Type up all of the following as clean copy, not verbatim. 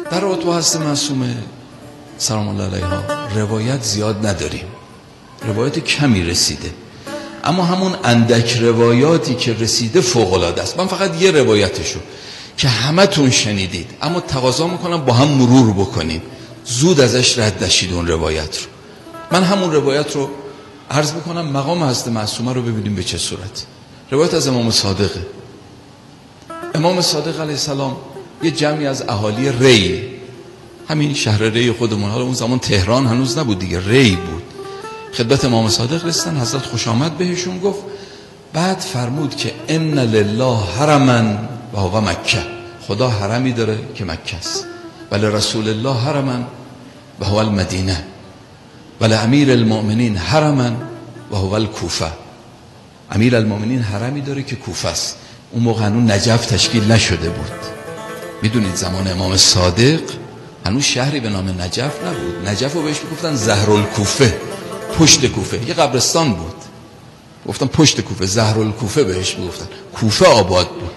در رابطه با حضرت معصومه سلام الله علیها روایت زیاد نداریم، روایت کمی رسیده، اما همون اندک روایاتی که رسیده فوق العاده است. من فقط یه روایتشو که همتون شنیدید، اما تقاضا میکنم با هم مرور بکنیم، زود ازش رد نشید اون روایت رو. من همون روایت رو عرض میکنم، مقام حضرت معصومه رو ببینیم به چه صورت. روایت از امام صادقه. امام صادق علیه السلام یه جمعی از اهالی ری، همین شهر ری خودمون، حالا اون زمان تهران هنوز نبود دیگه، ری بود، خدمت امام صادق رسیدن. حضرت خوش آمد بهشون گفت، بعد فرمود که ان لله حرما و هو مکه، خدا حرمی داره که مکه است، ولی رسول الله حرما و هو المدینه، ولی امیر المؤمنین حرما و هو الکوفه، امیر المؤمنین حرمی داره که کوفه است. اون موقع هنوز نجف تشکیل نشده بود. میدونید زمان امام صادق هنوز شهری به نام نجف نبود. نجف رو بهش میگفتن زهرالکوفه، پشت کوفه، یه قبرستان بود، گفتن پشت کوفه، زهرالکوفه بهش میگفتن، کوفه آباد بود.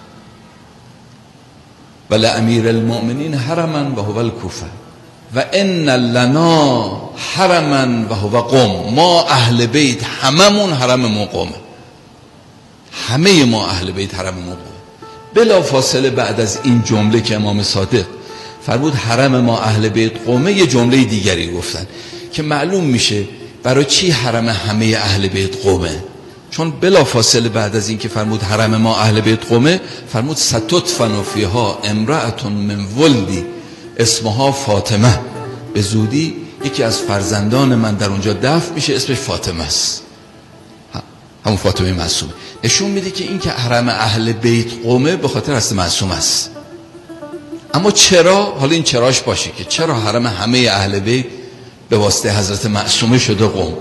ولی امیر المؤمنین حرما و هو الکوفه و ان لنا حرما و هو قم، ما اهل بیت هممون حرم مقامه، همه ما اهل بیت حرم مقامه. بلا فاصله بعد از این جمله که امام صادق فرمود حرم ما اهل بیت قومه، یه جمله دیگری گفتن که معلوم میشه برای چی حرم همه اهل بیت قومه. چون بلا فاصله بعد از این که فرمود حرم ما اهل بیت قومه، فرمود ستدفن فیها امرأة من ولدی اسمها فاطمه، به زودی یکی از فرزندان من در اونجا دفن میشه، اسمش فاطمه است، همون فاطمه معصومه. نشون میده که این که حرم اهل بیت قومه به خاطر حضرت معصومه است. اما چرا؟ حالا این چراش باشه که چرا حرم همه اهل بیت به واسطه حضرت معصومه شده قوم.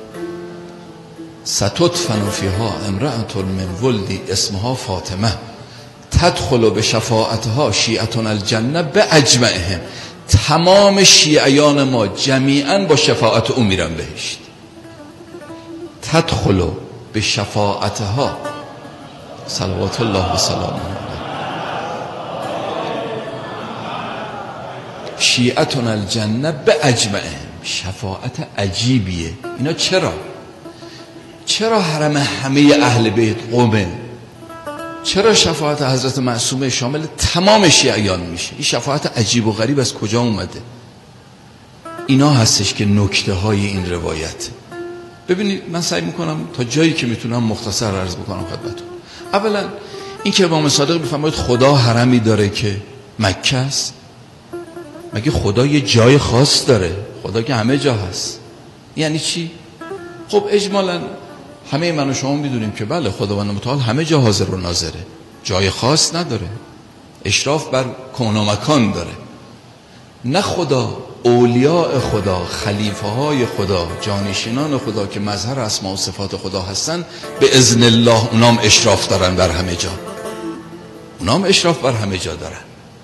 ستدفن فیها امرأة من ولدی اسمها فاطمه تدخل به شفاعتها شیعتون الجنه به اجمعهم، تمام شیعیان ما جمیعا با شفاعت او میرن بهشت. تدخل به شفاعتها صلوات الله و سلامه شیعتون الجنه به اجمعهم، شفاعت عجیبیه. اینا چرا حرم همه اهل بیت قومه؟ چرا شفاعت حضرت معصومه شامل تمام شیعیان میشه؟ این شفاعت عجیب و غریب از کجا اومده؟ اینا هستش که نکته های این روایت. ببینید من سعی میکنم تا جایی که میتونم مختصر عرض بکنم خدمتتون. اولا این که امام صادق میفرماید خدا حرمی داره که مکه است، مگه خدا یه جای خاص داره؟ خدا که همه جا هست. یعنی چی؟ خب اجمالا همه من و شما میدونیم که بله خداوند متعال همه جا حاضر و ناظره، جای خاص نداره، اشراف بر کون و مکان داره. نه خدا، اولیاء خدا، خلیفه های خدا، جانشینان خدا که مظهر اسماء و صفات خدا هستن، به اذن الله اونام اشراف دارن بر همه جا، اونام اشراف بر همه جا دارن.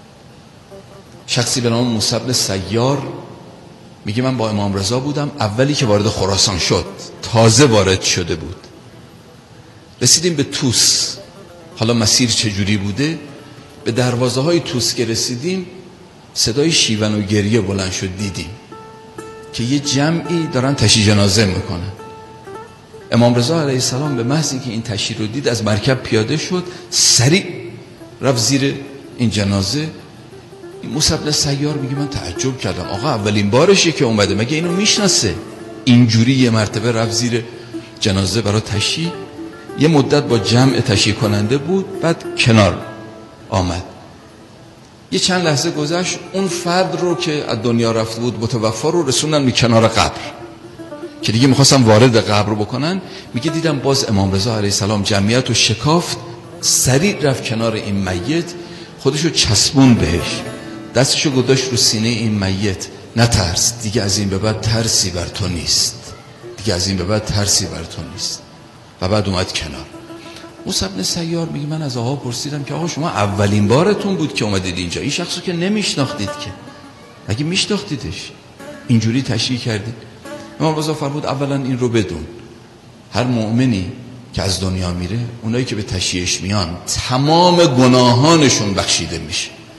شخصی به نام موسی بن سیار میگه من با امام رضا بودم اولی که وارد خراسان شد، تازه وارد شده بود. رسیدیم به توس. حالا مسیر چجوری بوده؟ به دروازه های توس که رسیدیم صدای شیون و گریه بلند شد، دیدیم که یه جمعی دارن تشییع جنازه میکنن. امام رضا علیه السلام به محض اینکه این تشییع رو دید از مرکب پیاده شد، سریع رفت زیر این جنازه. موسی بن سیار میگه من تعجب کردم، آقا اولین بارشه که اومده، مگه اینو میشناسه؟ اینجوری یه مرتبه رفت زیر جنازه برای تشییع. یه مدت با جمع تشییع کننده بود، بعد کنار آمد. یه چند لحظه گذشت، اون فرد رو که از دنیا رفته بود متوفا رو رسوندن به کنار قبر که دیگه میخواستن وارد قبر رو بکنن. میگه دیدم باز امام رضا علیه السلام جمعیت رو شکافت، سریع رفت کنار این میت، خودشو چسبون بهش، دستشو گذاشت رو سینه این میت. نترس، دیگه از این به بعد ترسی بر تو نیست، دیگه از این به بعد ترسی بر تو نیست. و بعد اومد کنار. موسی بن سیار میگه من از آقا پرسیدم که آقا شما اولین بارتون بود که اومدید اینجا، این شخصو که نمیشناختید که، اگه میشناختیدش اینجوری تشریح کردید؟ امام رضا فرمود اولا این رو بدون، هر مؤمنی که از دنیا میره، اونایی که به تشییعش میان تمام گناهانشون بخشیده میشه،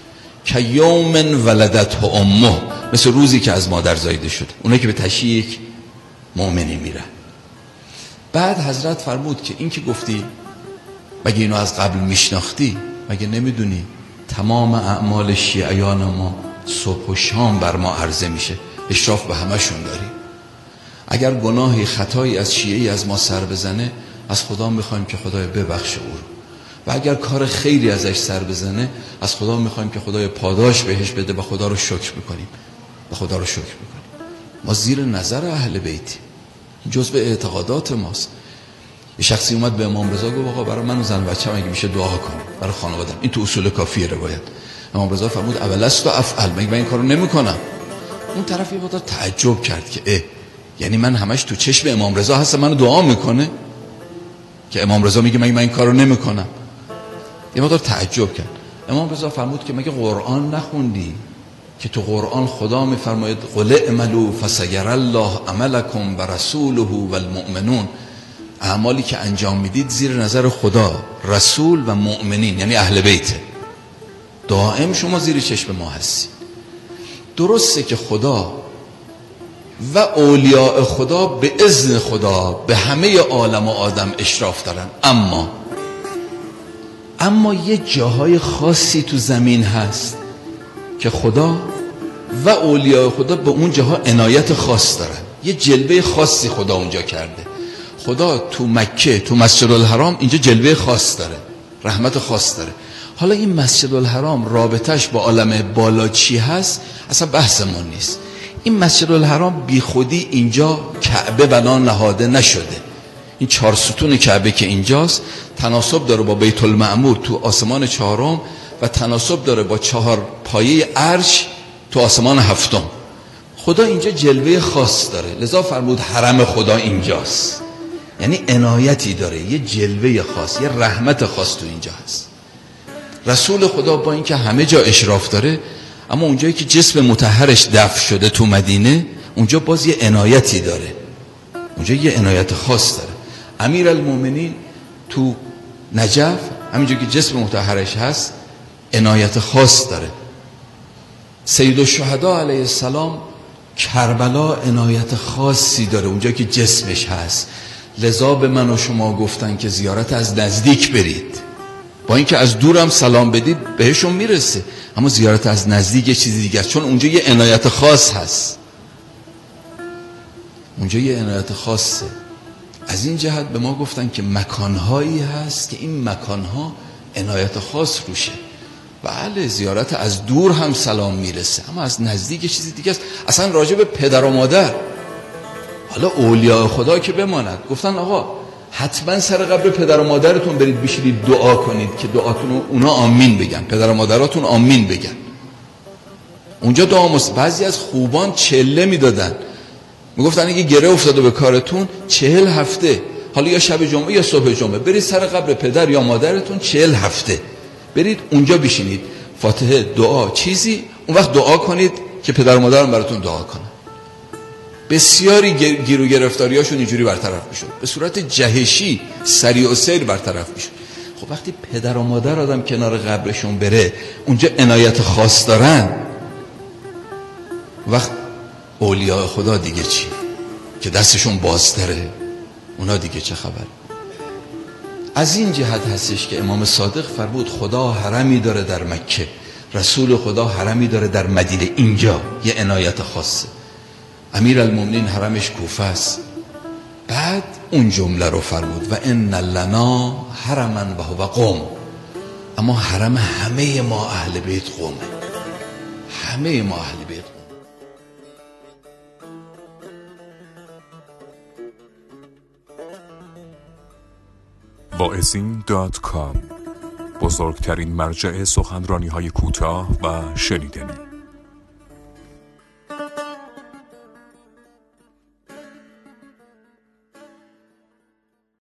که یوم ولدته امه، مثل روزی که از مادر زایده شده. اونایی که به تشییع یک مؤمنی میرن. بعد حضرت فرمود که این که گفتی مگه اینو از قبل میشناختی؟ مگه نمیدونی تمام اعمال شیعیان ما صبح و شام بر ما عرضه میشه، اشراف به همشون داریم. اگر گناهی خطایی از شیعی از ما سر بزنه، از خدا میخوایم که خدای ببخشه او رو، و اگر کار خیری ازش سر بزنه، از خدا میخوایم که خدای پاداش بهش بده و خدا رو شکر میکنیم. ما زیر نظر اهل بیتی، جزء اعتقادات ماست. یه شخصی اومد به امام رضا گفت آقا برای من و زن بچه‌م اگه میشه دعا کنیم برای خانواده‌ام. این تو اصول کافیه روایت. امام رضا فرمود اولست و افعل، مگه من این کارو نمیکنم؟ اون طرف یه مقدار تعجب کرد که یعنی من همش تو چشم امام رضا هستم، منو دعا میکنه که امام رضا میگه مگه من این کارو نمیکنم؟ یه مقدار تعجب کرد. امام رضا فرمود که مگه قرآن نخوندی که تو قرآن خدا میفرماید قل اعملوا فسيرى الله عملکم و رسوله و المؤمنون، اعمالی که انجام میدید زیر نظر خدا، رسول و مؤمنین، یعنی اهل بیته، دائم شما زیر چشم ما هستی. درسته که خدا و اولیاء خدا به اذن خدا به همه عالم و آدم اشراف دارن، اما یه جاهای خاصی تو زمین هست که خدا و اولیاء خدا به اون جاها عنایت خاص دارن. یه جلوه خاصی خدا اونجا کرده. خدا تو مکه، تو مسجد الحرام، اینجا جلوه خاص داره، رحمت خاص داره. حالا این مسجد الحرام رابطش با عالم بالا چی هست اصلا بحث ما نیست. این مسجد الحرام بی خودی اینجا کعبه بنا نهاده نشده. این 4 ستون کعبه که اینجاست تناسب داره با بیت المعمور تو آسمان 4م و تناسب داره با 4 پایه عرش تو آسمان 7م. خدا اینجا جلوه خاص داره، لذا فرمود حرم خدا اینجاست. یعنی عنایتی داره، یه جلوه خاص، یه رحمت خاص تو اینجا هست. رسول خدا با اینکه همه جا اشراف داره، اما اونجایی که جسم مطهرش دفن شده تو مدینه، اونجا باز یه عنایتی داره، اونجا یه عنایت خاص داره. امیرالمومنین تو نجف، همینجا که جسم مطهرش هست، عنایت خاص داره. سید الشهدا علیه السلام کربلا عنایت خاصی داره، اونجا که جسمش هست. لذا به من و شما گفتن که زیارت از نزدیک برید، با اینکه از دورم سلام بدید بهشون میرسه، اما زیارت از نزدیک یه چیزی دیگه است، چون اونجا یه عنایت خاص هست، اونجا یه عنایت خاصه. از این جهت به ما گفتن که مکانهایی هست که این مکانها عنایت خاص روشه. بله زیارت از دور هم سلام میرسه، اما از نزدیک یه چیزی دیگه است. اصلا راجع به پدر و مادر، حالا اولیاء خدا که بماند، گفتن آقا حتما سر قبر پدر و مادرتون برید بشینید دعا کنید که دعاتون اونا آمین بگن، پدر و مادراتون آمین بگن. اونجا دعا بعضی از خوبان چله میدادن، میگفتن اگه گره افتاده به کارتون 40 هفته، حالا یا شب جمعه یا صبح جمعه، برید سر قبر پدر یا مادرتون 40 هفته برید اونجا بشینید، فاتحه، دعا، چیزی، اون وقت دعا کنید که پدر و مادرم براتون دعا کنن. بسیاری گیر و گرفتاریاشون اینجوری برطرف میشد، به صورت جهشی سریع و سیر برطرف میشد. خب وقتی پدر و مادر آدم کنار قبرشون بره، اونجا عنایت خاص دارن، وقت اولیاء خدا دیگه چی که دستشون بازتره، اونا دیگه چه خبر؟ از این جهت هستش که امام صادق فرمود خدا حرمی داره در مکه، رسول خدا حرمی داره در مدینه، اینجا یه عنایت خاصه. امیرالمومنین حرمش کوفه است. بعد اون جمله رو فرمود و ان لنا حرما و هو قم، اما حرم همه ما اهل بیت قومه، همه ما اهل بیت قوم. واعظین.com، بزرگترین مرجع سخنرانی‌های کوتاه و شنیدنی.